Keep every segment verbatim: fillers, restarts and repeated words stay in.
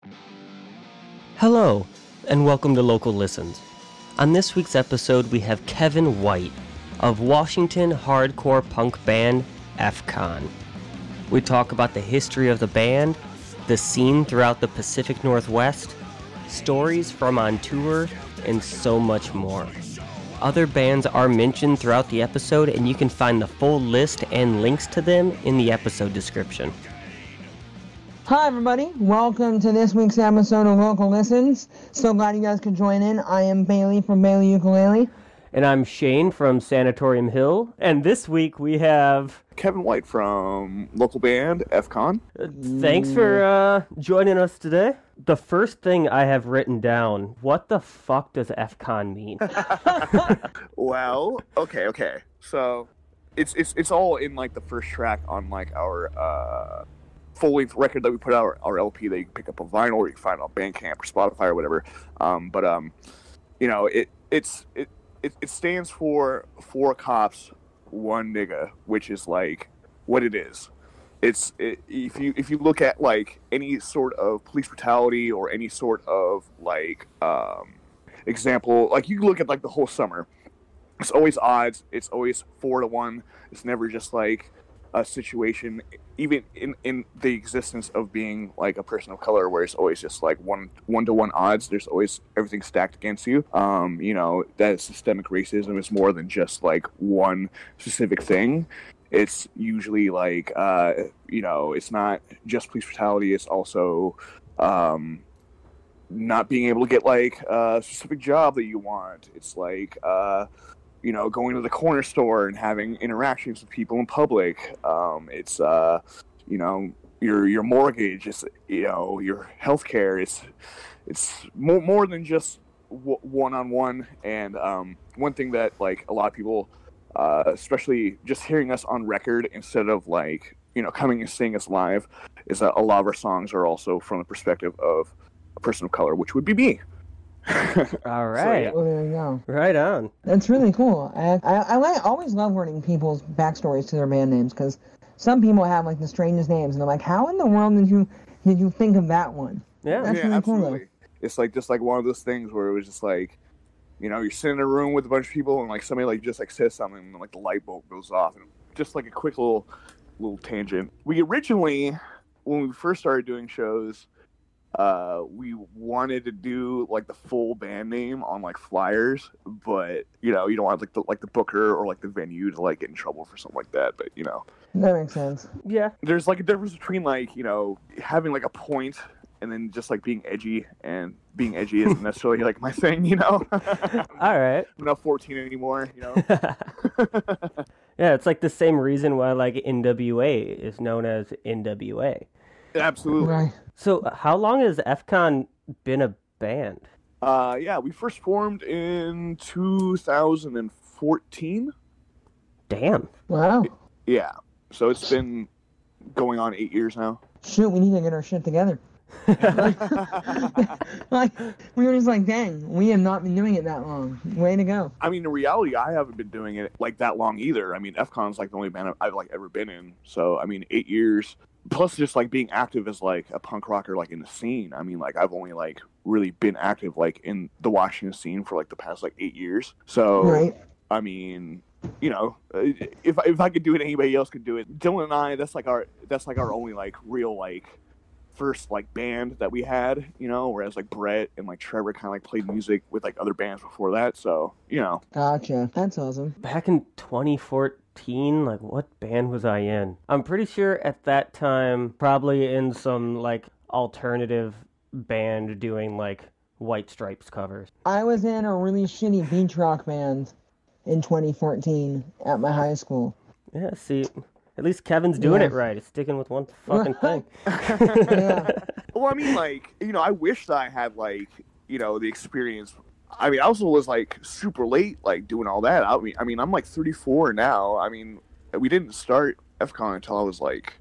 Hello, and welcome to Local Listens. On this week's episode, we have Kevin White of Washington hardcore punk band F CON. We talk about the history of the band, the scene throughout the Pacific Northwest, stories from on tour, and so much more. Other bands are mentioned throughout the episode, and you can find the full list and links to them in the episode description. Hi everybody, welcome to this week's episode of Local Listens. So glad you guys could join in. I am Bailey from Bailey Ukulele. And I'm Shane from Sanatorium Hill, and this week we have... Kevin White from local band F CON. Uh, thanks for uh, joining us today. The first thing I have written down, what the fuck does F CON mean? Well, okay, okay. So, it's it's it's all in like the first track on like our uh, full-length record that we put out, our, our L P that you can pick up on vinyl or you can find on Bandcamp or Spotify or whatever. Um, but um, you know, it it's it, it it stands for four cops, one nigga, which is like what it is. It's it, if you if you look at like any sort of police brutality or any sort of like um, example, like you look at like the whole summer, it's always odds. It's always four to one. It's never just like a situation, even in, in the existence of being like a person of color, where it's always just like one one to one odds. There's always everything stacked against you. Um, you know, that systemic racism is more than just like one specific thing. It's usually like uh, you know, it's not just police brutality. It's also um, not being able to get like a specific job that you want. It's like uh, you know, going to the corner store and having interactions with people in public. Um, it's, uh, you know, your your mortgage. It's, you know, your healthcare. It's it's more more than just w- one-on-one. And um, one thing that like a lot of people, uh, especially just hearing us on record instead of like, you know, coming and seeing us live, is that a lot of our songs are also from the perspective of a person of color, which would be me. All right. So, yeah. Well, there you go. Right on. That's really cool. I I, I, I always love learning people's backstories to their band names, because some people have like the strangest names, and I'm like, how in the world did you did you think of that one? Yeah, That's yeah, really absolutely. Cool, it's like just like one of those things where it was just like, you know, you're sitting in a room with a bunch of people, and like somebody like just like says something, and like the light bulb goes off, and just like a quick little little tangent. We originally, when we first started doing shows, uh we wanted to do like the full band name on like flyers, but you know, you don't want like the like the booker or like the venue to like get in trouble for something like that. But you know, that makes sense. Yeah, there's like a difference between like, you know, having like a point and then just like being edgy, and being edgy isn't necessarily like my thing, you know. All right. I'm not fourteen anymore, you know. Yeah, it's like the same reason why like N W A is known as N W A. Absolutely. Right. So how long has F CON been a band? Uh, yeah, we first formed in two thousand fourteen. Damn. Wow. Yeah, so it's been going on eight years now. Shoot, we need to get our shit together. like, like, we were just like, dang, we have not been doing it that long. Way to go. I mean, in reality, I haven't been doing it like that long either. I mean, F CON's like the only band I've, I've like ever been in. So, I mean, eight years. Plus, just like being active as like a punk rocker, like in the scene. I mean, like I've only like really been active like in the Washington scene for like the past like eight years. So, right. I mean, you know, if if I could do it, anybody else could do it. Dylan and I, that's like our that's like our only like real like first like band that we had. You know, whereas like Brett and like Trevor kind of like played music with like other bands before that. So, you know. Gotcha. That's awesome. Back in twenty fourteen, like what band was I in? I'm pretty sure at that time, probably in some like alternative band doing like White Stripes covers. I was in a really shitty beach rock band in twenty fourteen at my high school. Yeah, see, at least Kevin's doing Yeah. it right. It's sticking with one fucking thing. Yeah. Well, I mean, like, you know, I wish that I had like, you know, the experience. I mean, I also was like super late, like doing all that. I mean, I mean, I'm like thirty-four now. I mean, we didn't start F CON until I was like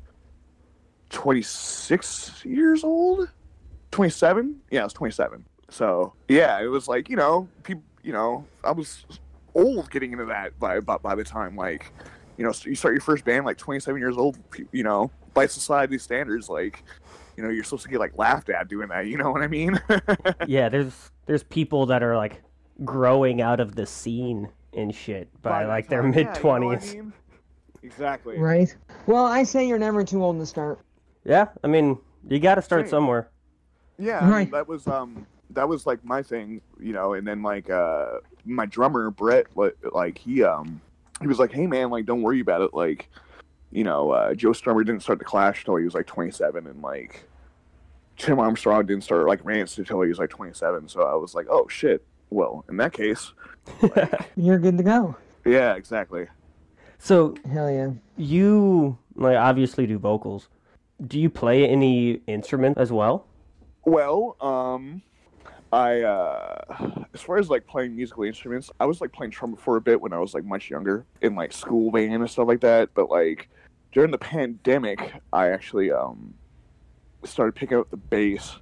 twenty-six years old, twenty-seven. Yeah, I was twenty-seven. So yeah, it was like, you know, people, you know, I was old getting into that by by, by the time like, you know, so you start your first band like twenty-seven years old. You know, by society standards, like, you know, you're supposed to get like laughed at doing that. You know what I mean? Yeah, there's there's people that are like growing out of the scene and shit by, By like that their time, mid yeah, you know what twenties. I mean? Exactly. Right. Well, I say you're never too old to start. Yeah, I mean, you got to start Same. somewhere. Yeah, I mean, Right. that was um that was like my thing, you know, and then like uh my drummer Brett, like, like he um he was like, hey man, like don't worry about it, like, you know, uh, Joe Strummer didn't start the Clash till he was like twenty-seven, and like Tim Armstrong didn't start like Rancid until he was like twenty-seven. So I was like, oh shit. Well, in that case, like, You're good to go. yeah, exactly. So Hell yeah. you like obviously do vocals. Do you play any instrument as well? Well, um, I uh, as far as like playing musical instruments, I was like playing trumpet for a bit when I was like much younger in like school band and stuff like that. But like during the pandemic, I actually um started picking up the bass,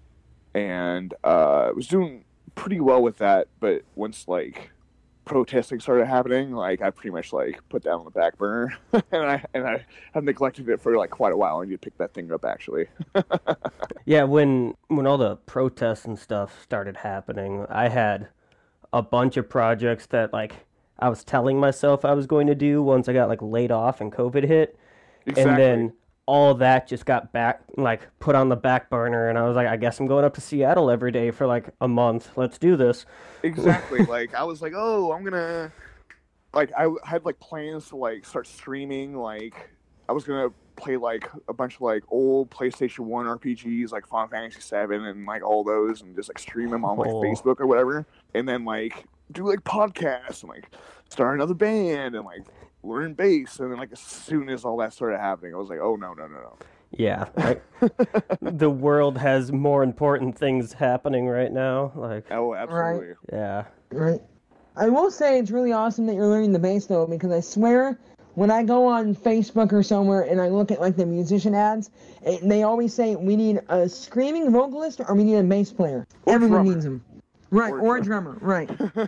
and uh, was doing pretty well with that. But once like protesting started happening, like I pretty much like put that on the back burner, and I and I have neglected it for like quite a while. I need to pick that thing up actually. Yeah, when when all the protests and stuff started happening, I had a bunch of projects that like I was telling myself I was going to do once I got like laid off and COVID hit. Exactly. And then all that just got back like put on the back burner, and I was like, I guess I'm going up to Seattle every day for like a month. Let's do this. Exactly. Like I was like, oh, I'm gonna like I had like plans to like start streaming. Like I was gonna play like a bunch of like old PlayStation One R P Gs, like Final Fantasy Seven, and like all those, and just like stream them on like Oh. Facebook or whatever. And then like do like podcasts and like start another band and like learn bass. And then like as soon as all that started happening, I was like, oh no no no no. Yeah, like, the world has more important things happening right now. Like, Oh, absolutely. yeah, Right. I will say it's really awesome that you're learning the bass though, because I swear when I go on Facebook or somewhere and I look at like the musician ads, it, they always say we need a screaming vocalist or we need a bass player. Or Everyone drummer. needs them. Right, Or or, a drummer, right.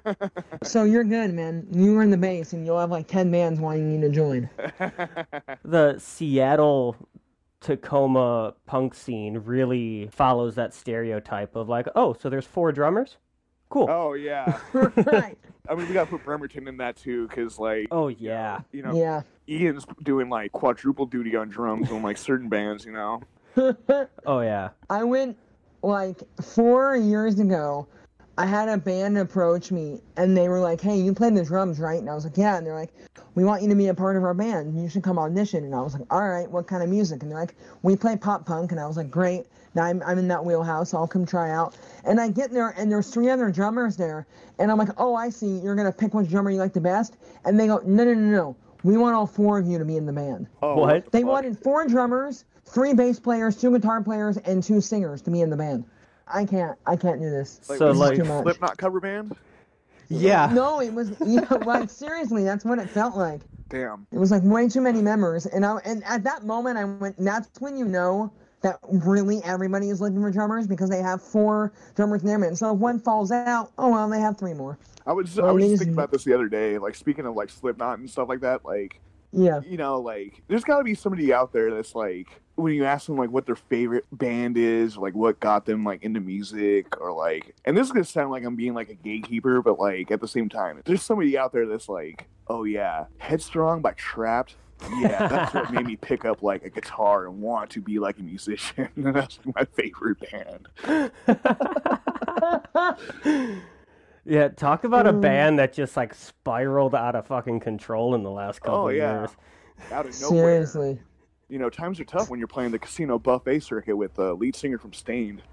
So you're good, man. You learn the bass and you'll have like ten bands wanting you to join. the Seattle Tacoma punk scene really follows that stereotype of like, oh, so there's four drummers? Cool. Oh yeah. Right. I mean, we gotta put Bremerton in that too, because like, Oh, yeah. you know, Yeah. Ian's doing like quadruple duty on drums on like certain bands, you know. Oh, yeah. I went like four years ago. I had a band approach me and they were like, hey, you play the drums, right? And I was like, yeah. And they're like, we want you to be a part of our band. You should come audition. And I was like, all right, what kind of music? And they're like, we play pop punk. And I was like, great. Now I'm, I'm in that wheelhouse. I'll come try out. And I get there and there's three other drummers there. And I'm like, oh, I see. You're going to pick which drummer you like the best. And they go, no, no, no, no. We want all four of you to be in the band. Oh, What? the They fuck? wanted four drummers, three bass players, two guitar players, and two singers to be in the band. I can't. I can't do this. Like, So, was it like- too much. Slipknot cover band. Yeah. No, it was, you know, like, seriously, that's what it felt like. Damn. It was like way too many members. And I, and at that moment, I went, that's when you know that really everybody is looking for drummers because they have four drummers in their band. So if one falls out, oh, well, they have three more. I was Well, I was it just is- thinking about this the other day. Like speaking of like Slipknot and stuff like that. Like Yeah. you know, like there's got to be somebody out there that's like when you ask them like what their favorite band is, like what got them like into music, or like, and this is gonna sound like I'm being like a gatekeeper, but like at the same time, there's somebody out there that's like, oh yeah, Headstrong by Trapped. Yeah, that's what made me pick up like a guitar and want to be like a musician. And that's like my favorite band. Yeah, talk about a Mm. band that just like spiraled out of fucking control in the last couple Oh of yeah, years. out of nowhere. Seriously. You know, times are tough when you're playing the casino buffet circuit with the lead singer from Stained.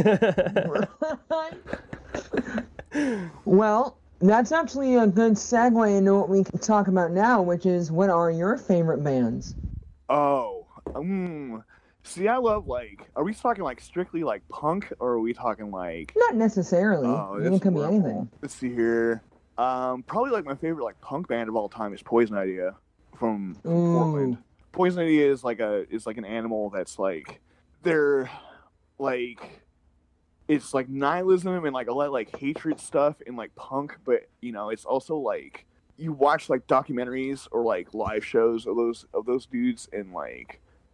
Well, that's actually a good segue into what we can talk about now, which is what are your favorite bands? Oh, um, see, I love like, are we talking like strictly like punk, or are we talking like? Not necessarily. Oh, I mean, this it could be wormhole. anything. Let's see here. Um, probably like my favorite like punk band of all time is Poison Idea from, from Ooh. Portland. Poison Idea is like a is like an animal that's like they're like it's like nihilism and like a lot of like hatred stuff in like punk, but you know it's also like you watch like documentaries or like live shows of those of those dudes and like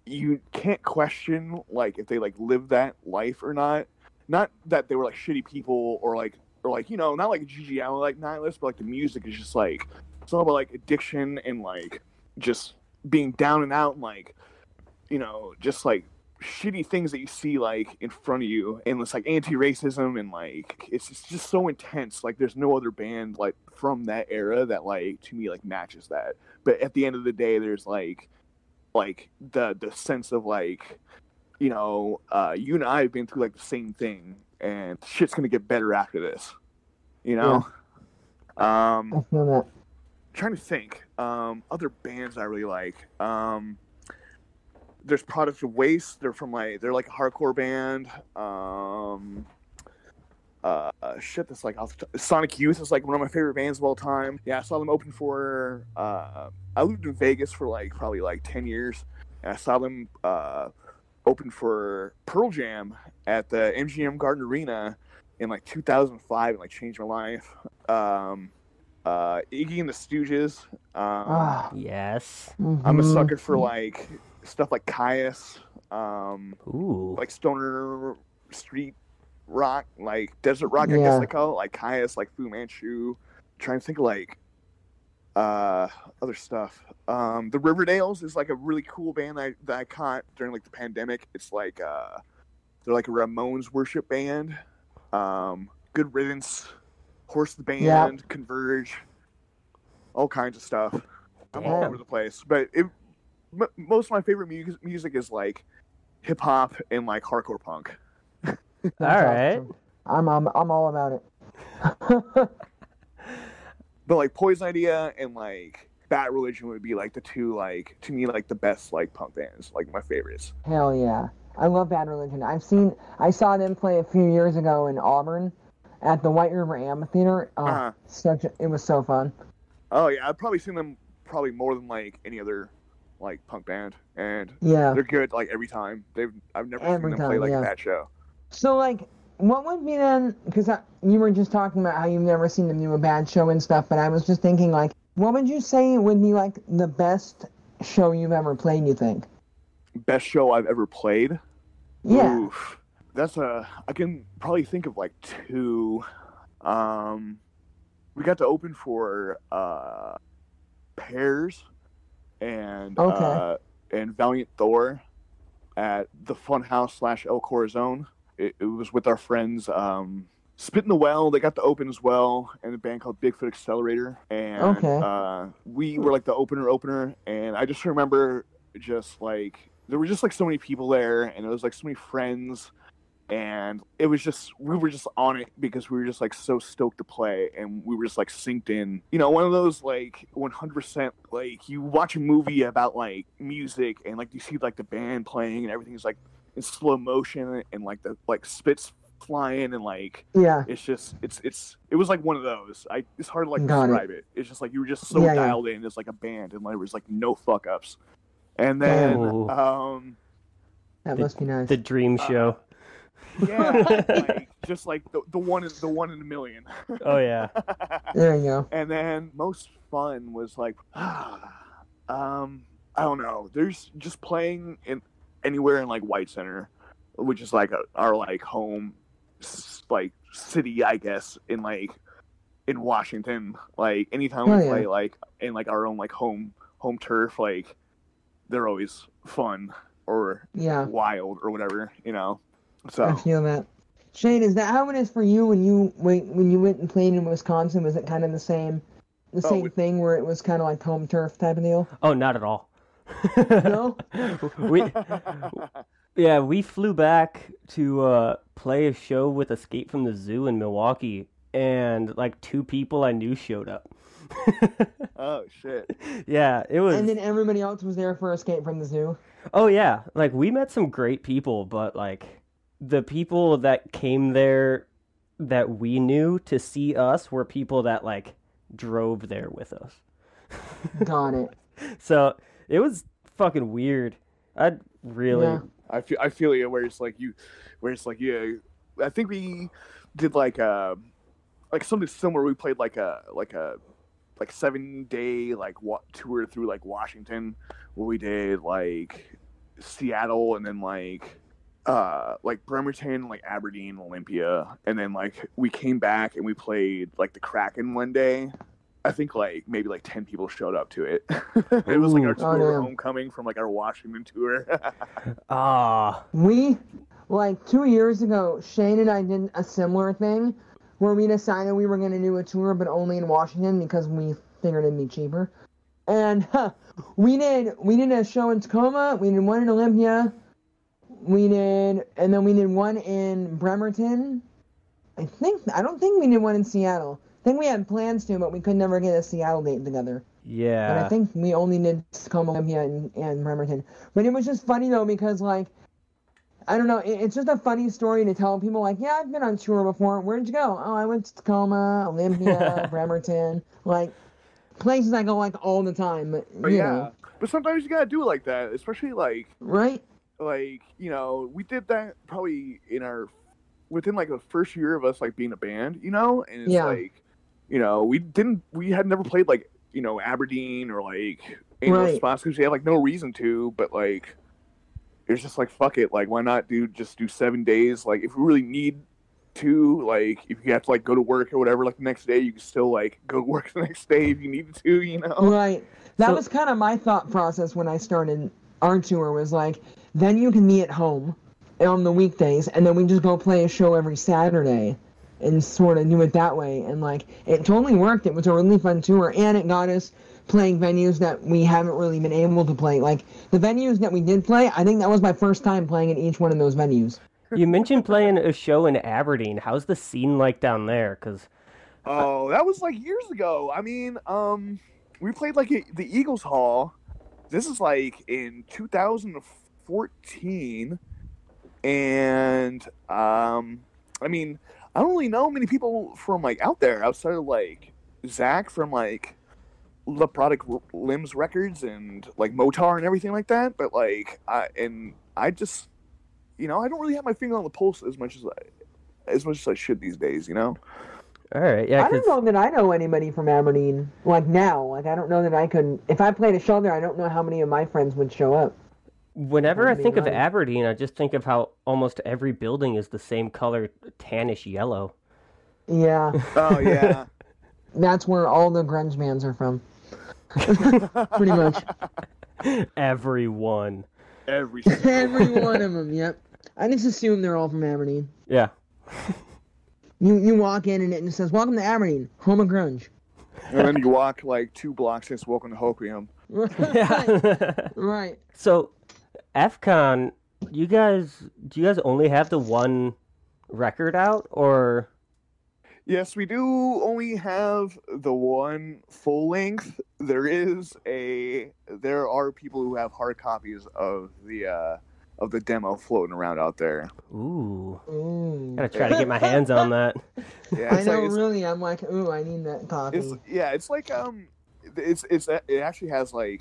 you can't question like if they like live that life or not. Not that they were like shitty people or like or like you know not like G G Allin like nihilist, but like the music is just like it's all about like addiction and like just being down and out and like you know just like shitty things that you see like in front of you, and it's like anti-racism and like it's, it's just so intense. Like there's no other band like from that era that like to me like matches that. But at the end of the day, there's like like the the sense of like you know uh you and I have been through like the same thing, and shit's gonna get better after this, you know. Yeah. um I feel that. Trying to think um other bands I really like. um There's Product of Waste. They're from like they're like a hardcore band. Um, uh, shit, that's like Sonic Youth is like one of my favorite bands of all time. Yeah, I saw them open for. Uh, I lived in Vegas for like probably like ten years, and I saw them uh, open for Pearl Jam at the M G M Garden Arena in like two thousand five, and like changed my life. Um, uh, Iggy and the Stooges. Um, Ah. Yes. Mhm. I'm a sucker for like. Stuff like Caius, um, Ooh. like stoner street rock, like desert rock, I Yeah. guess they call it, like Caius, like Fu Manchu. I'm trying to think of like uh, other stuff. Um, the Riverdales is like a really cool band that I, that I caught during like the pandemic. It's like uh, they're like a Ramones worship band. Um, Good Riddance, Horse the Band, Yeah. Converge, all kinds of stuff. I'm all Damn. over the place, but it. M- most of my favorite mu- music is like hip hop and like hardcore punk. That's All right. awesome. I'm, I'm I'm all about it. But like Poison Idea and like Bad Religion would be like the two like to me like the best like punk bands, like my favorites. Hell yeah. I love Bad Religion. I've seen I saw them play a few years ago in Auburn at the White River Amphitheater. Oh, Uh-huh. such a, it was so fun. Oh yeah, I've probably seen them probably more than like any other like punk band, and Yeah. they're good like every time. They've I've never Every seen them play time, like yeah. a bad show. So like what would be then because you were just talking about how you've never seen them do a bad show and stuff, but I was just thinking like what would you say would be like the best show you've ever played, you think? Best show I've ever played. Yeah. Oof. That's a I can probably think of like two. Um, we got to open for uh, Pears and Okay. uh, and Valiant Thor at the Funhouse slash El Corazon. It, it was with our friends um, Spit in the Well. They got to open as well, and a band called Bigfoot Accelerator. And Okay. uh, we were like the opener opener, and I just remember just like there were just like so many people there, and it was like so many friends. And it was just, we were just on it because we were just like so stoked to play, and we were just like synced in. You know, one of those like one hundred percent like you watch a movie about like music and like you see like the band playing and everything's like in slow motion and like the like spits flying and like Yeah. it's just it's it's it was like one of those. I it's hard to like Got it. describe it. It's just like you were just so Yeah, yeah. dialed in as like a band, and like, there was like no fuck ups. And then Ooh. um That must be nice. The dream show. yeah, like just like the the one in the one in a million. Oh yeah. There you go. And then most fun was like, um, I don't know. There's just playing in anywhere in like White Center, which is like a, our like home, s- like city, I guess, in like in Washington. Like anytime Oh, we yeah. play like in like our own like home home turf, like they're always fun or Yeah. wild or whatever, you know. I So feel that. Shane, is that how it is for you when you when, when you went and played in Wisconsin? Was it kind of the same, the Oh, same we- thing where it was kind of like home turf type of deal? Oh, not at all. No. we yeah, we flew back to uh, play a show with Escape from the Zoo in Milwaukee, and like two people I knew showed up. oh shit. Yeah, it was. And then everybody else was there for Escape from the Zoo. Oh yeah, like we met some great people, but like the people that came there that we knew to see us were people that like drove there with us. Got it. So it was fucking weird. I really Yeah. I feel I feel you where it's like you where it's like yeah I think we did like uh like something similar. We played like a like a like seven day like wa- tour through like Washington where we did like Seattle, and then like uh like Bremerton, like Aberdeen, Olympia, and then like we came back and we played like the Kraken one day. I think like maybe like ten people showed up to it. It was like our Ooh. tour Oh, homecoming from like our Washington tour. Ah, We, like two years ago, Shane and I did a similar thing where we decided we were going to do a tour, but only in Washington because we figured it'd be cheaper. And huh, we did we did a show in Tacoma, we did one in Olympia, we did, and then we did one in Bremerton. I think I don't think we did one in Seattle. I think we had plans to, but we could never get a Seattle date together. yeah. But I think we only did Tacoma, Olympia, and, and Bremerton. But it was just funny though because like, I don't know, it, it's just a funny story to tell people like, yeah, I've been on tour before. Where'd you go? Oh, I went to Tacoma, Olympia, Bremerton, like places I go like all the time. But, But you yeah, know, but sometimes you gotta do it like that, especially like right? like you know we did that probably in our within like the first year of us like being a band, you know, and it's Yeah. like you know we didn't we had never played like you know Aberdeen or like any of those Right. spots because we had like no reason to, but like it's just like fuck it, like why not do just do seven days? Like if we really need to, like if you have to like go to work or whatever, like the next day you can still like go to work the next day if you needed to, you know. Right. That So- was kind of my thought process when I started our tour was like, then you can meet at home on the weekdays, and then we just go play a show every Saturday and sort of do it that way. And like, it totally worked. It was a really fun tour, and it got us playing venues that we haven't really been able to play. Like, the venues that we did play, I think that was my first time playing in each one of those venues. You mentioned playing a show in Aberdeen. How's the scene like down there? Because Oh, that was like years ago. I mean, um, we played like at the Eagles Hall. This is like in two thousand fourteen, and um, I mean, I don't really know many people from like out there outside of like Zach from like the Product Limbs Records and like Motar and everything like that. But like, I and I just, you know, I don't really have my finger on the pulse as much as I, as much as I should these days. You know. all right, yeah, I don't because know that I know anybody from Aberdeen, like now. Like, I don't know that I could, if I played a show there, I don't know how many of my friends would show up. whenever I Wouldn't be think of right. Aberdeen, I just think of how almost every building is the same color, tannish yellow. Yeah. Oh yeah. That's where all the grunge bands are from. Pretty much. Everyone. Every single Every one of them, yep. I just assume they're all from Aberdeen. Yeah. You you walk in and it just says, welcome to Aberdeen, home of grunge. And then you walk like two blocks and it's welcome to Hoquiam. right. Yeah. Right. So, F-Con, you guys, do you guys only have the one record out, or? Yes, we do only have the one full length. There is a there are people who have hard copies of the uh of the demo floating around out there. Ooh, Ooh. gotta try to get my hands on that. Yeah, I it's know, like, it's, really. I'm like, ooh, I need that copy. it's yeah, it's like um it's it's it actually has like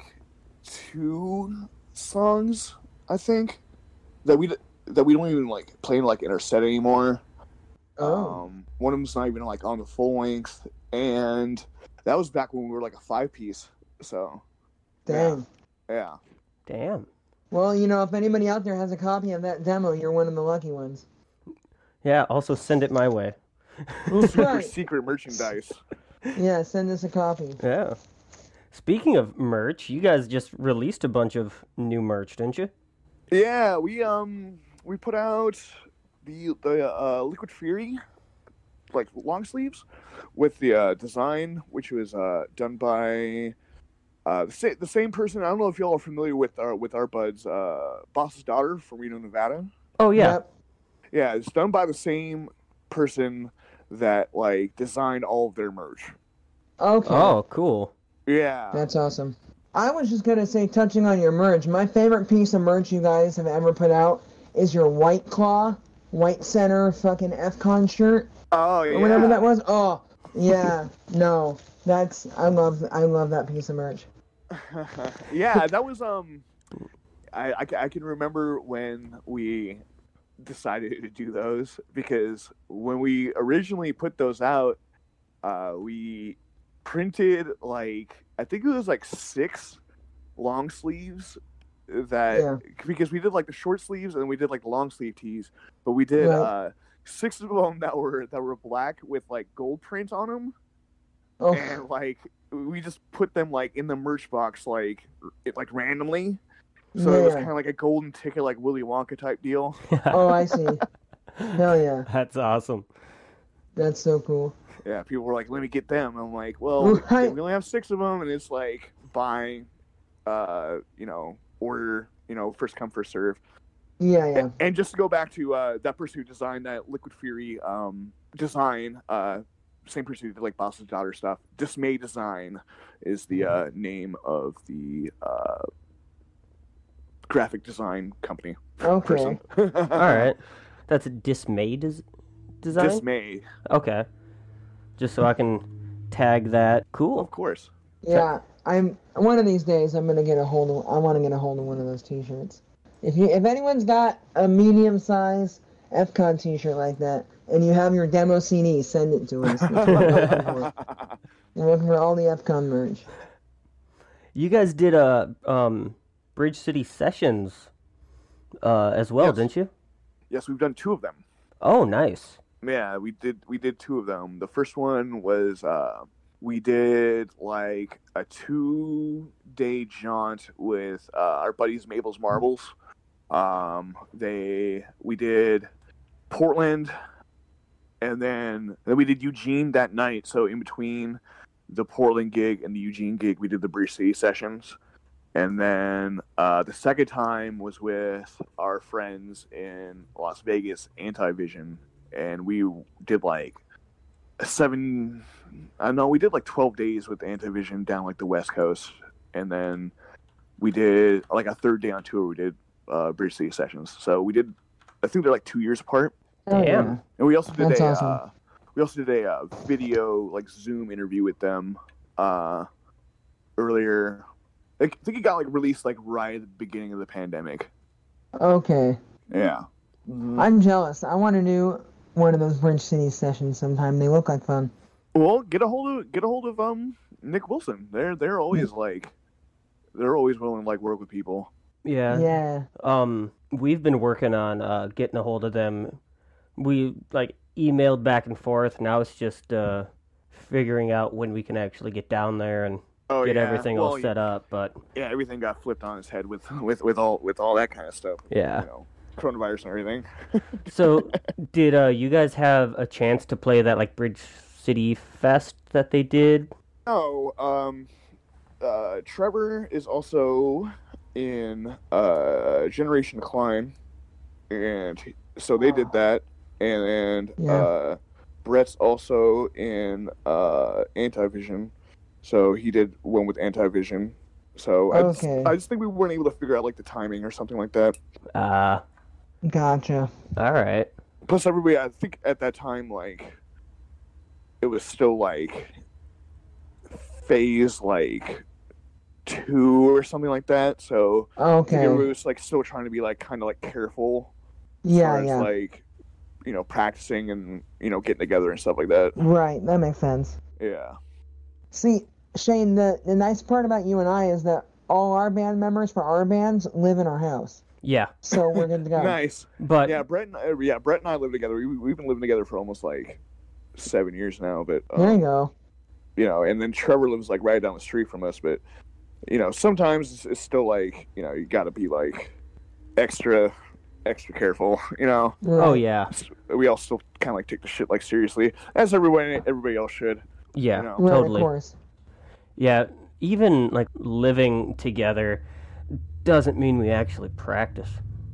two songs, I think, that we that we don't even like play like in our set anymore. oh. Um, one of them's not even like on the full length, and that was back when we were like a five piece. So Dang. yeah, Damn. Well, you know, if anybody out there has a copy of that demo, you're one of the lucky ones. Yeah, also send it my way. super Right. secret merchandise. Yeah, send us a copy. Yeah. Speaking of merch, you guys just released a bunch of new merch, didn't you? Yeah, we um we put out the the uh, Liquid Fury like long sleeves with the uh, design, which was uh, done by uh, the, sa- the same person. I don't know if y'all are familiar with our with our buds, uh, Boss's Daughter from Reno, Nevada. Oh yeah. Yep. Yeah, it's done by the same person that like designed all of their merch. Okay. Oh, cool. Yeah. That's awesome. I was just gonna say, touching on your merch, my favorite piece of merch you guys have ever put out is your White Claw, White Center fucking F-Con shirt, Oh yeah. or whatever that was. Oh, yeah. No, that's I love I love that piece of merch. Yeah, that was um, I, I ca- I can remember when we decided to do those because when we originally put those out, uh, we printed like I think it was like six long sleeves that Yeah. because we did like the short sleeves and then we did like the long sleeve tees, but we did Right. uh, six of them that were that were black with like gold print on them, Oh, and like we just put them like in the merch box like it, like randomly, so it was yeah. kind of like a golden ticket like Willy Wonka type deal. Oh, I see. Hell yeah. That's awesome. That's so cool. Yeah, people were like, "Let me get them." I'm like, "Well, Right. we only have six of them, and it's like buy, uh, you know, order, you know, first come first serve." Yeah, yeah. And just to go back to uh, that person who designed that Liquid Fury um, design, uh, same person who did like Boss's Daughter stuff. Dismay Design is the uh, name of the uh, graphic design company. Okay. Person. All right. That's a dismay des- design? Dismay, Okay. Just so I can tag that. Cool. of course. Yeah, I'm. One of these days, I'm gonna get a hold of. I want to get a hold of one of those T-shirts. If you, if anyone's got a medium size F CON T-shirt like that, and you have your demo C D, send it to us. That's what we're looking for. We're looking for all the F CON merch. You guys did a um, Bridge City Sessions uh, as well, Yes. didn't you? Yes, we've done two of them. Oh, nice. Yeah, we did. We did two of them. The first one was uh, we did like a two-day jaunt with uh, our buddies Mabel's Marbles. Um, they we did Portland, and then then we did Eugene that night. So in between the Portland gig and the Eugene gig, we did the Bridge City Sessions. And then uh, the second time was with our friends in Las Vegas, Antivision, and we did like seven. I don't know, we did like twelve days with Antivision down like the West Coast, and then we did like a third day on tour. We did uh, Bridge City Sessions. So we did. I think they're like two years apart, Oh, Damn. yeah. and we also did That's a. awesome. Uh, we also did a uh, video like Zoom interview with them uh, earlier. I think it got like released like right at the beginning of the pandemic. Okay. Yeah. I'm jealous. I want to do one of those Bridge City sessions sometime. They look like fun. Well, get a hold of get a hold of um Nick Wilson. They're they're always like they're always willing to like work with people. Yeah. Yeah. Um, we've been working on uh, getting a hold of them. We like emailed back and forth. Now it's just uh, figuring out when we can actually get down there and Oh get yeah. everything well, all set up. But Yeah, everything got flipped on its head with with with all with all that kind of stuff. yeah. You know, coronavirus and everything. So did uh, you guys have a chance to play that like Bridge City Fest that they did? No, um, uh, Trevor is also in uh, Generation Climb, and he- so they did that, and, and Yeah. uh, Brett's also in uh, Antivision, so he did one with Antivision. So I, just, Okay. I just think we weren't able to figure out like the timing or something like that. Uh, Gotcha. all right. Plus, everybody, I think at that time, like, it was still like phase like two or something like that. So I think Okay. everybody was like still trying to be like kind of like careful as Yeah, far as yeah. like you know practicing and you know getting together and stuff like that. Right. That makes sense. Yeah. See, Shane, the, the nice part about you and I is that all our band members for our bands live in our house. Yeah, So we're good to go. Nice. but Yeah, Brett and uh, yeah, Brett and I live together. We we've been living together for almost like seven years now. But There you um, go. you know, and then Trevor lives like right down the street from us. But you know, sometimes it's, it's still like you know you got to be like extra extra careful. You know, oh Right. yeah, we all still kind of like take the shit like seriously, as everybody everybody else should. yeah, You know. Right, totally. of course. Yeah, even like living together doesn't mean we actually practice.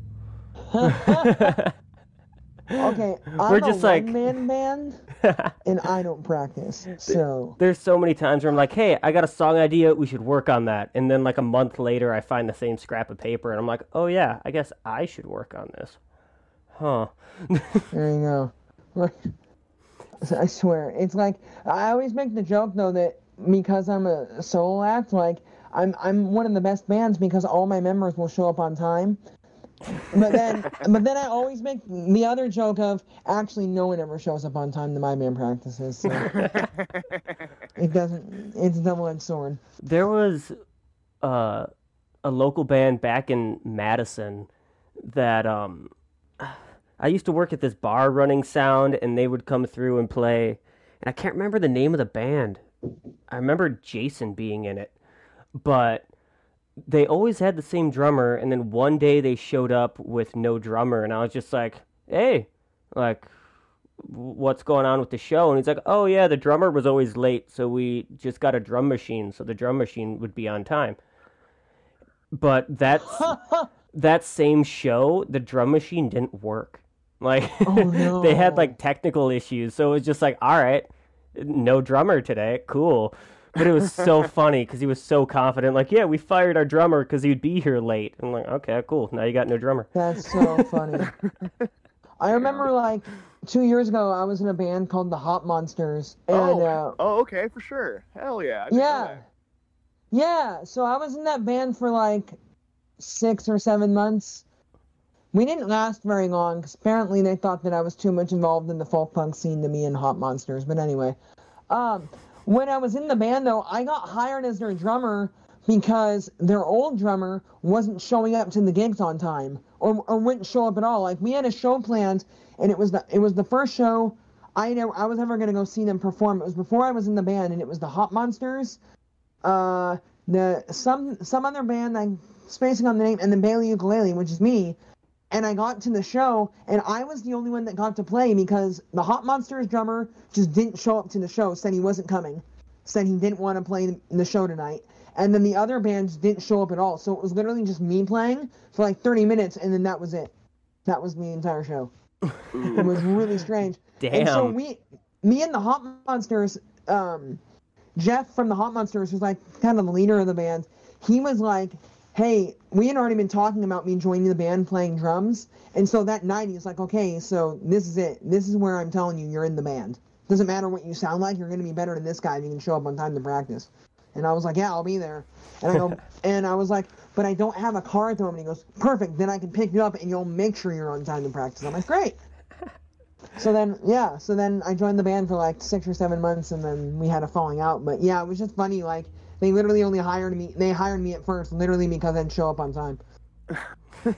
Okay, I'm We're a just like- one-man band, and I don't practice. So, There's so many times where I'm like, hey, I got a song idea, we should work on that. And then like a month later, I find the same scrap of paper, and I'm like, oh yeah, I guess I should work on this. Huh. there you go. Right. I swear, it's like I always make the joke though that because I'm a solo act, like I'm I'm one of the best bands because all my members will show up on time. But then, but then I always make the other joke of actually no one ever shows up on time to my band practices. So it doesn't. It's a double-edged sword. There was uh, a local band back in Madison that um I used to work at this bar running sound, and they would come through and play. And I can't remember the name of the band. I remember Jason being in it, but they always had the same drummer. And then one day they showed up with no drummer, and I was just like, "Hey, like, what's going on with the show?" And he's like, "Oh yeah, the drummer was always late, so we just got a drum machine, so the drum machine would be on time." But that's that same show, the drum machine didn't work. Like, Oh, no. they had like technical issues, so it was just like, all right, no drummer today, cool. But it was so funny because he was so confident, like, yeah, we fired our drummer because he'd be here late. I'm like, okay, cool. Now you got no drummer. That's so funny. I remember like two years ago, I was in a band called the Hot Monsters, and oh, uh, oh, okay, for sure. Hell yeah. I didn't know yeah, that. yeah. So I was in that band for like six or seven months. We didn't last very long because apparently they thought that I was too much involved in the folk punk scene to be in Hot Monsters. But anyway, um, when I was in the band though, I got hired as their drummer because their old drummer wasn't showing up to the gigs on time, or or wouldn't show up at all. Like, we had a show planned, and it was the it was the first show I never I was ever gonna go see them perform. It was before I was in the band, and it was the Hot Monsters, uh, the some some other band I'm spacing on the name, and then Bailey Ukulele, which is me. And I got to the show, and I was the only one that got to play because the Hot Monsters drummer just didn't show up to the show, said he wasn't coming, said he didn't want to play the show tonight. And then the other bands didn't show up at all. So it was literally just me playing for like thirty minutes, and then that was it. That was the entire show. It was really strange. Damn. And so we, me and the Hot Monsters, um, Jeff from the Hot Monsters, who's like kind of the leader of the band, he was like, hey, we had already been talking about me joining the band playing drums. And so that night he's like, okay, so this is it. This is where I'm telling you you're in the band. Doesn't matter what you sound like, you're going to be better than this guy if you can show up on time to practice. And I was like, yeah, I'll be there. And I go, and I was like, but I don't have a car at the moment. He goes, perfect, then I can pick you up and you'll make sure you're on time to practice. I'm like, great. So then, yeah, so then I joined the band for like six or seven months, and then we had a falling out. But yeah, it was just funny, like, they literally only hired me, they hired me at first, literally because I didn't show up on time. Which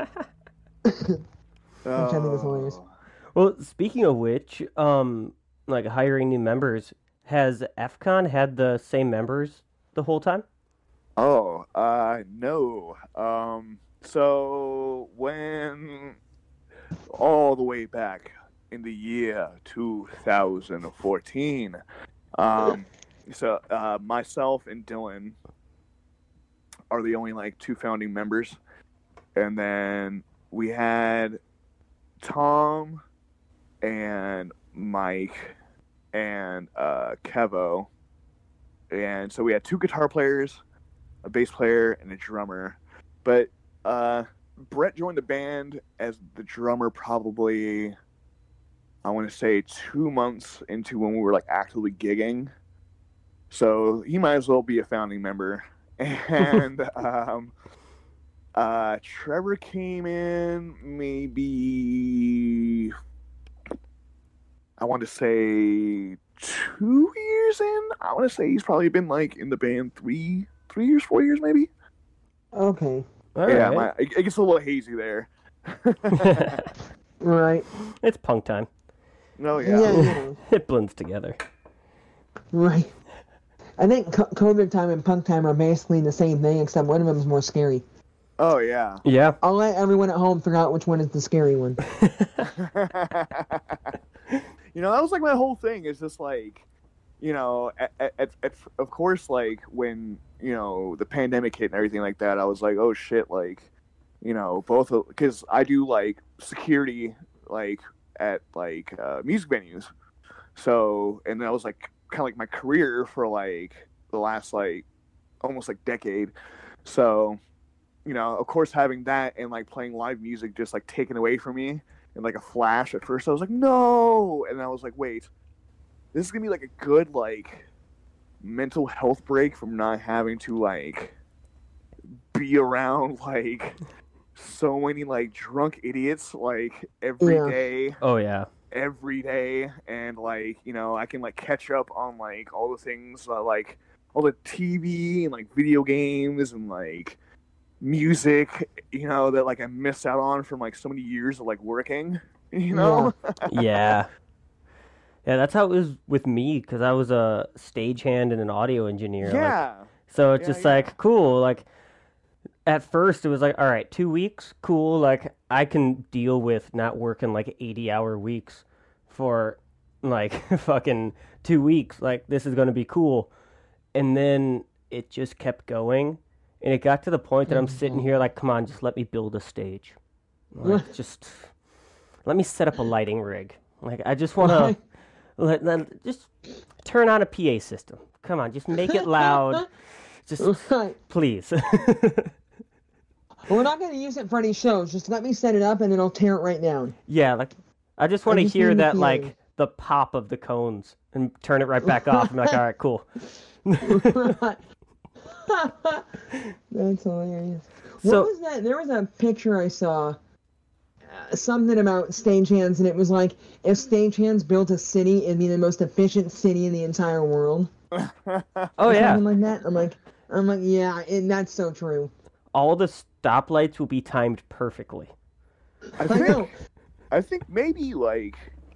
I think is hilarious. Well, speaking of which, um, like hiring new members, has F CON had the same members the whole time? Oh, uh, no. Um, so when all the way back in the year two thousand fourteen, um, so uh, myself and Dylan are the only like two founding members, and then we had Tom and Mike and uh, Kevo, and so we had two guitar players, a bass player, and a drummer. But uh, Brett joined the band as the drummer probably, I want to say, two months into when we were like actively gigging. So he might as well be a founding member. And um, uh, Trevor came in maybe, I want to say two years in. I want to say he's probably been like in the band three, three years, four years maybe. Okay. All yeah, right. my, it, it gets a little hazy there. Right. It's punk time. No, Yeah, yeah. you know. It blends together. Right. I think co- COVID time and punk time are basically the same thing, except one of them is more scary. Oh, yeah. Yeah. I'll let everyone at home figure out which one is the scary one. You know, that was like my whole thing. Is just like, you know, at, at, at, of course, like when, you know, the pandemic hit and everything like that, I was like, oh shit, like, you know, both, because I do like security, like at like uh, music venues. So, and that was like kind of like my career for like the last like almost like decade. So, you know, of course, having that and like playing live music just like taken away from me in like a flash at first, I was like, no. And I was like, wait, this is gonna be like a good like mental health break from not having to like be around like so many like drunk idiots like every Yeah. day, Oh, yeah. every day, and like, you know, I can like catch up on like all the things uh, like all the T V and like video games and like, music, you know, that like I missed out on from like so many years of like working, you know. Yeah. Yeah, that's how it was with me because I was a stagehand and an audio engineer. Like, Yeah. so it's Yeah, just yeah. like cool. Like at first it was like, all right, two weeks, cool. Like I can deal with not working like eighty hour weeks for like fucking two weeks. Like this is gonna be cool. And then it just kept going, and it got to the point that I'm sitting here like, come on, just let me build a stage. Like, just let me set up a lighting rig. Like I just want to. Let, let, just turn on a P A system. Come on, just make it loud. Just Right. please. We're not going to use it for any shows. Just let me set it up and then I'll tear it right down. Yeah, like I just want to just hear need the that P A. like the pop of the cones and turn it right back off. And be like, all right, cool. That's hilarious. So- What was that? There was a picture I saw. Uh, something about stagehands, and it was like if stagehands built a city, it'd be the most efficient city in the entire world. Oh yeah, Something like that. I'm like, I'm like, yeah, and that's so true. all the stoplights will be timed perfectly. I I think know. I think maybe like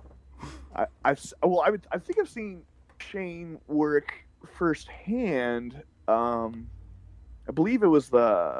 I I've s- well I would I think I've seen Shane work firsthand. Um, I believe it was the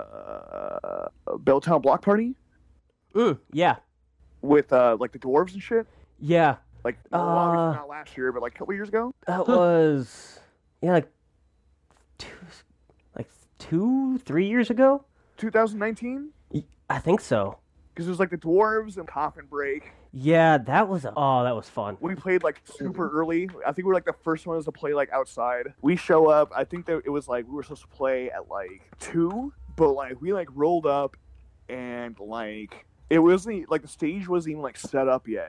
uh, Belltown Block Party Mm, yeah, with uh like the dwarves and shit. yeah. Like well, Uh, obviously not last year, but like a couple years ago. That was yeah, like two, like two, three years ago. twenty nineteen. I think so. Because it was like the dwarves and Coffin Break. Yeah, that was a, oh, that was fun. We played like super early. I think we were like the first ones to play like outside. We show up. I think that it was like we were supposed to play at like two, but like we like rolled up and like it wasn't like the stage wasn't even like set up yet.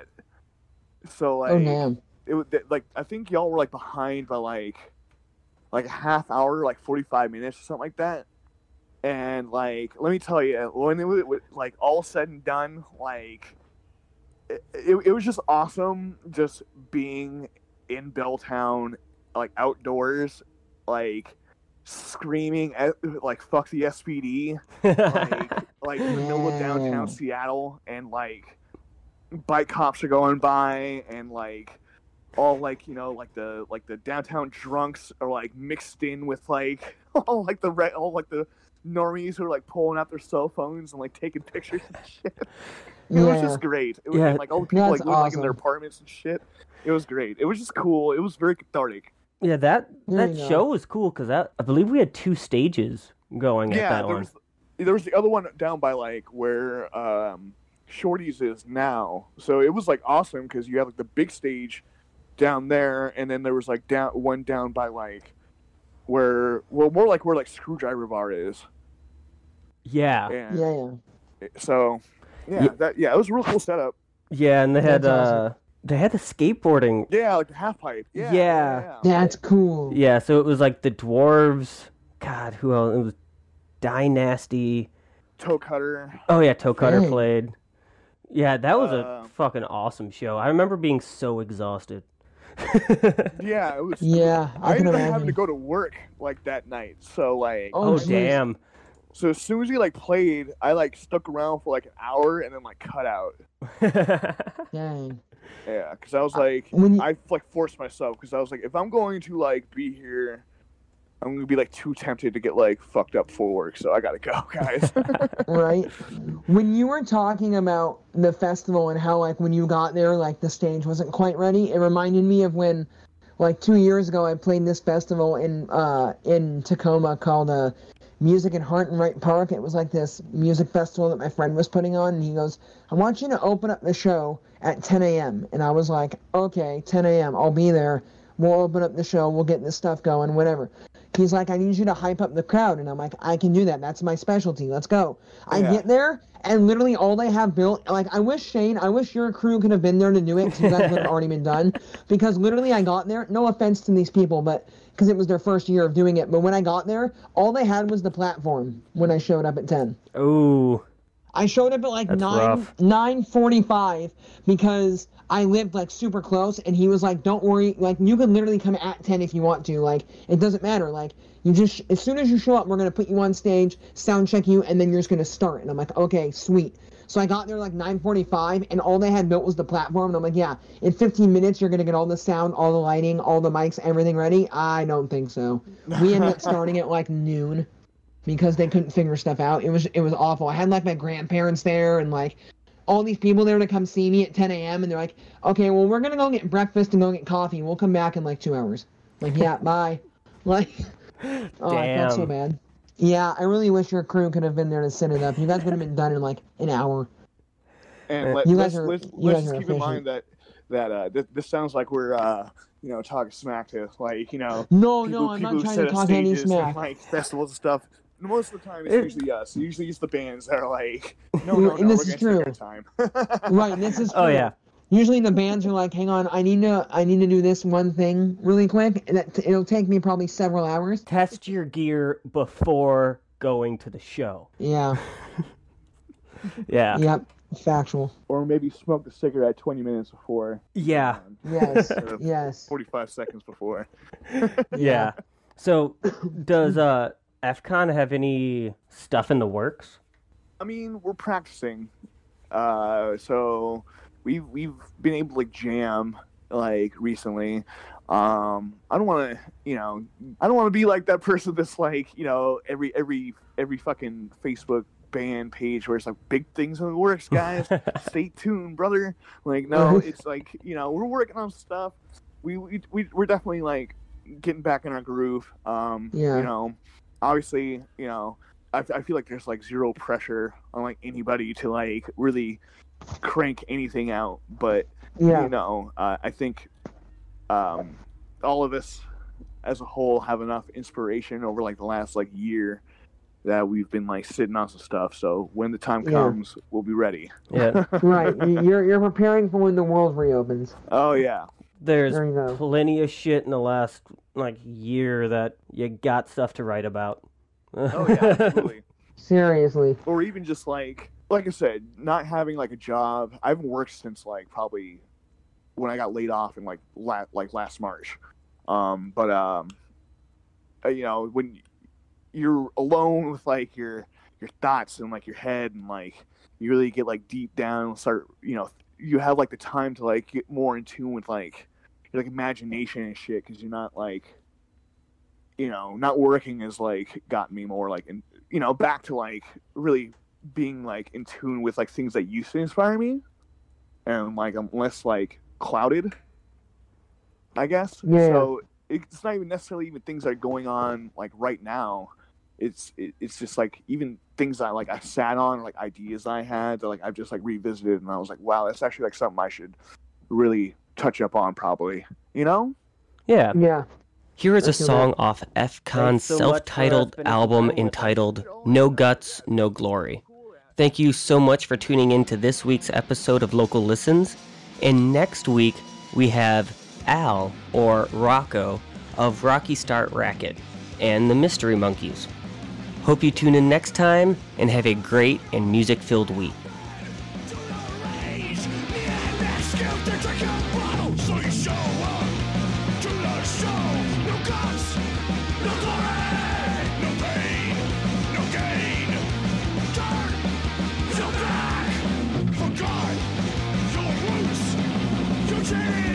So like Oh damn. it was like I think y'all were like behind by like like a half hour, like forty-five minutes or something like that. And like let me tell you, when it was like all said and done, like it, it, it was just awesome just being in Belltown, like outdoors, like screaming at like fuck the S P D, like like in the middle of downtown Yeah. Seattle, and like bike cops are going by, and like all like you know like the like the downtown drunks are like mixed in with like all like the re- all like the normies who are like pulling out their cell phones and like taking pictures and shit. It was Yeah. just great. It was Yeah. and, like all the people That's like living like in their awesome. apartments and shit. It was great. It was just cool. It was very cathartic. Yeah, that There that you go. show was cool because I believe we had two stages going at Yeah, that there one. was there was the other one down by like where um, Shorty's is now. So it was like awesome because you had like the big stage down there, and then there was like down one down by like where well more like where like Screwdriver Bar is. Yeah, And Yeah, yeah. so yeah, Yeah. that yeah, it was a real cool setup. yeah, and they had That's uh awesome. they had the skateboarding. Yeah, like the half pipe. Yeah, Yeah. yeah, yeah. That's cool. Yeah, so it was like the dwarves. God, who else? It was Dynasty. Toe cutter. Oh yeah, Toe Cutter Dang. played. Yeah, that was a Um, fucking awesome show. I remember being so exhausted. Yeah, it was. Yeah, I, I can ended up having imagine. to go to work like that night. So like, Oh, Oh jeez. damn. so as soon as he like played, I like stuck around for like an hour and then like cut out. Dang. Yeah, because I was like, When you, I like forced myself because I was like, if I'm going to like be here, I'm gonna be like too tempted to get like fucked up for work. So I gotta go, guys. right? When you were talking about the festival and how, like, when you got there, like, the stage wasn't quite ready, it reminded me of when, like, two years ago, I played this festival in uh in Tacoma called uh, Music in Heart and Wright Park. It was like this music festival that my friend was putting on, and he goes, I want you to open up the show at ten a.m. And I was like, okay, ten a.m., I'll be there. We'll open up the show, we'll get this stuff going, whatever. He's like, I need you to hype up the crowd. And I'm like, I can do that. That's my specialty. Let's go. I Yeah. get there, and literally all they have built, like, I wish, Shane, I wish your crew could have been there to do it, because you guys would have already been done. Because literally I got there, no offense to these people, but because it was their first year of doing it. But when I got there, all they had was the platform when I showed up at ten. Ooh. I showed up at like That's nine rough. nine forty five because I lived like super close, and he was like, "Don't worry, like you can literally come at ten if you want to. Like it doesn't matter. Like you just as soon as you show up, we're gonna put you on stage, sound check you, and then you're just gonna start." And I'm like, "Okay, sweet." So I got there like nine forty-five, and all they had built was the platform. And I'm like, yeah, in fifteen minutes, you're going to get all the sound, all the lighting, all the mics, everything ready? I don't think so. We ended up starting at like noon because they couldn't figure stuff out. It was it was awful. I had like my grandparents there and like all these people there to come see me at ten a.m. And they're like, okay, well, we're going to go get breakfast and go get coffee. We'll come back in like two hours. Like, yeah, bye. Like, oh, I felt so Damn. bad. Yeah, I really wish your crew could have been there to set it up. You guys would have been done in like an hour. And let, You let's, guys are- let's, you let's guys just are keep in efficient. mind that that uh, th- this sounds like we're uh, you know talking smack to like you know No, people, no, I'm people not who trying set to up talk any stages and, smack. like festivals and stuff. Most of the time, it's It- usually us. Usually, it's the bands that are like, no, no, no, And this we're is gonna true. take our time. Right, this is true. Oh yeah. Usually the bands are like, hang on, I need to, I need to do this one thing really quick, and that, it'll take me probably several hours. Test your gear before going to the show. Yeah, Yeah. yep, factual. Or maybe smoke the cigarette twenty minutes before. Yeah. Yes, Instead of yes. forty-five seconds before. Yeah. So, does uh F CON have any stuff in the works? I mean, we're practicing. Uh, so we we've been able to like jam like recently. Um, I don't want to, you know, I don't want to be like that person that's like, you know, every every every fucking Facebook band page where it's like big things in the works, guys. Stay tuned, brother. Like, no, it's like, you know, we're working on stuff. We we, we we're definitely like getting back in our groove. Um, Yeah. you know, obviously, you know. I, I feel like there's like zero pressure on like anybody to like really crank anything out, but Yeah, you know, uh, I think um, all of us as a whole have enough inspiration over like the last like year that we've been like sitting on some stuff. So when the time Yeah. comes, we'll be ready. Yeah. right. You- You're you're preparing for when the world reopens. Oh yeah, There's There you go. plenty of shit in the last like year that you got stuff to write about. oh yeah, absolutely. Seriously. Or even just like like I said, not having like a job. I haven't worked since like probably when I got laid off in like la- like last March. Um, but um, uh, you know, when you're alone with like your your thoughts and like your head and like you really get like deep down and start, you know, you have like the time to like get more in tune with like your like imagination and shit because you're not like, you know, not working has like got me more like in, you know, back to like really being like in tune with like things that used to inspire me and like I'm less like clouded, I guess. Yeah. So it's not even necessarily even things that are going on like right now. It's it, it's just like even things that like I sat on, like ideas I had that like I've just like revisited and I was like, wow, that's actually like something I should really touch up on probably, you know? Yeah. Yeah. Here is a Let's do song off F CON's Thanks so much for, uh, self-titled spending some album time with us. entitled No Guts, No Glory. Thank you so much for tuning in to this week's episode of Local Listens. And next week, we have Al, or Rocco, of Rocky Start Racket, and the Mystery Monkeys. Hope you tune in next time, and have a great and music-filled week. Your roots, your chain.